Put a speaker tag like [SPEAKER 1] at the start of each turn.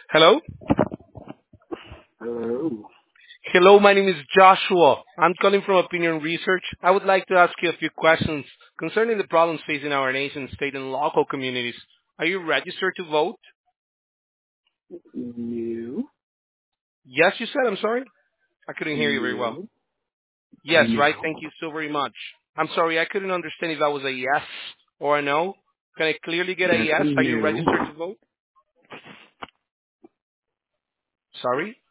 [SPEAKER 1] Hello?
[SPEAKER 2] Hello.
[SPEAKER 1] Hello, my name is Joshua. I'm calling from Opinion Research. I would like to ask you a few questions concerning the problems facing our nation, state, and local communities. Are you registered to vote?
[SPEAKER 2] No.
[SPEAKER 1] Yes, you said. I'm sorry. I couldn't hear you very well.
[SPEAKER 2] No.
[SPEAKER 1] Yes, right. Thank
[SPEAKER 2] No.
[SPEAKER 1] you so very much. I'm sorry. I couldn't understand if that was a yes or a no. Can I clearly get a
[SPEAKER 2] That's a
[SPEAKER 1] yes? Are you
[SPEAKER 2] no.
[SPEAKER 1] registered to vote? Sorry?